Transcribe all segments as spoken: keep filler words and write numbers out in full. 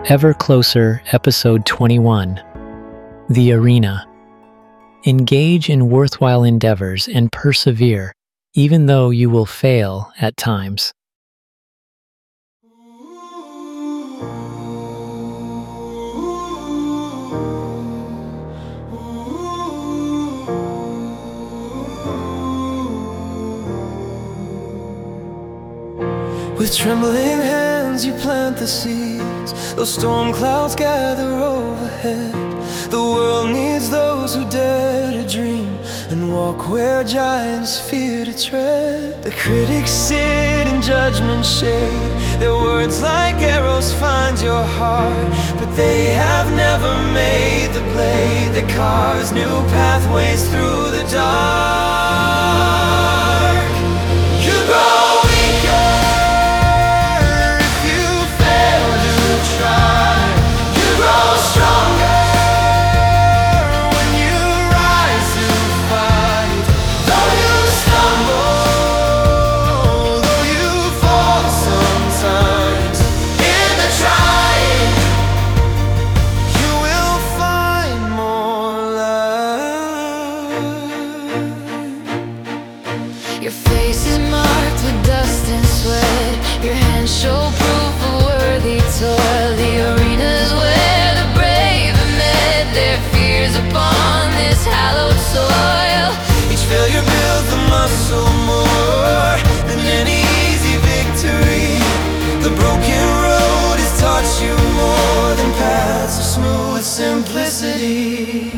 Ever Closer, Episode twenty-one. The Arena. Engage in worthwhile endeavors and persevere, even though you will fail at times. With trembling hands you plant the seeds, those storm clouds gather overhead. The world needs those who dare to dream and walk where giants fear to tread. The critics sit in judgment shade, their words like arrows find your heart, but they have never made the blade that carves new pathways through the dark. You grow Your face is marked with dust and sweat, your hands show proof of worthy toil. The arena's where the brave have met their fears upon this hallowed soil. Each failure builds the muscle more than any easy victory. The broken road has taught you more than paths of smooth simplicity.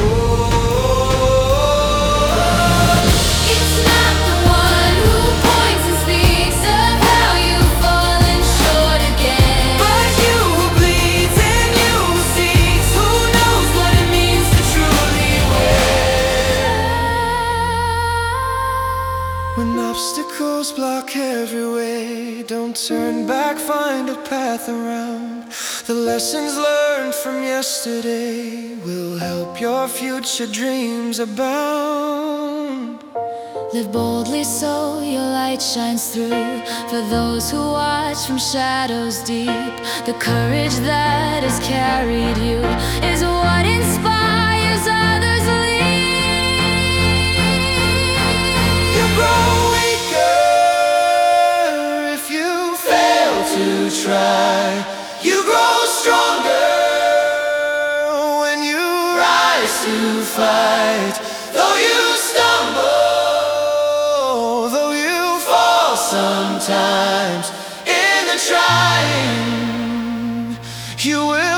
When obstacles block every way, don't turn back, find a path around. The lessons learned from yesterday will help your future dreams abound. Live boldly so your light shines through, for those who watch from shadows deep. The courage that has carried you is what inspires others lead. You grow weaker if you fail to try. You grow stronger when you rise to fight. Though you stumble, though you fall sometimes, in the trying, you will